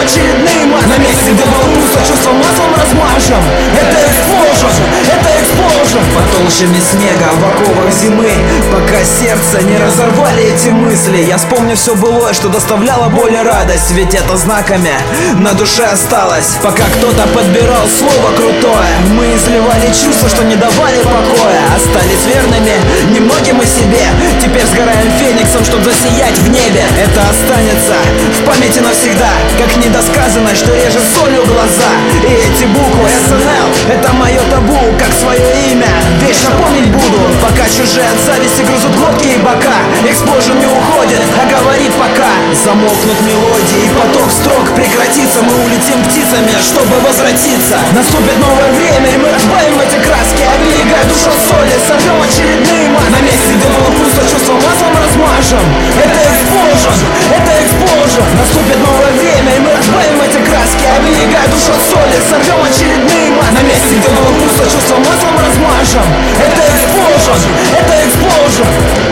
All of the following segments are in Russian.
очередные мат. На месте, где было пусто, чувство маслом размажем. Это explosion, это explosion. Под толщами снега, в оковах зимы, пока сердце не разорвали эти мысли. Я вспомню все былое, что доставляло боль и радость, ведь это знаками на душе осталось. Пока кто-то подбирал слово крутое, мы изливали чувства, что не давали покоя. Остались верными немногим и себе. Теперь сгораем фениксом, чтоб засиять в небе. Это останется в памяти навсегда, как недосказанность, что режет солью глаза. И эти буквы СНЛ — это мое табу, как свое имя вечно помнить буду. Пока чужие от зависти грызут глотки и бока, Explosion не уходит, а говорит пока. Замолкнут мелодии, поток строк прекратится. Мы улетим птицами, чтобы возвратиться. Наступит новое время, и мы разбавим эти краски, оберегая душу от соли, сорвем очередные мат. На месте, где было пусто, чувство маслом размажем. Это explosion, это explosion. Наступит новое время, и мы разбавим эти краски, оберегая душу от соли, сорвем очередные мат. На месте, где было пусто, чувство маслом размажем. Это explosion, это explosion.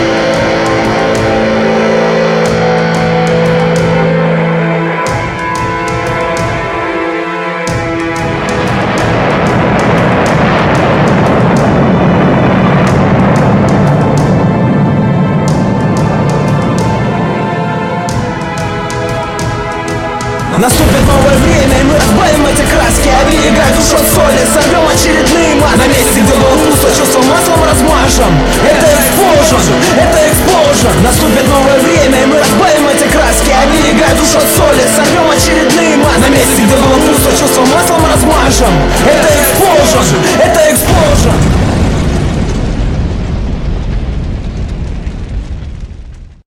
Наступит новое время, и мы разбавим эти краски, оберегая душу от соли, сорвем очередные мат. На месте, где было пусто, чувство маслом размажем. Это explosion, это explosion. Наступит новое время, и мы разбавим эти краски, оберегая душу от соли, сорвем очередные мат. На месте, где было пусто, чувство маслом размажем. Это explosion, это explosion.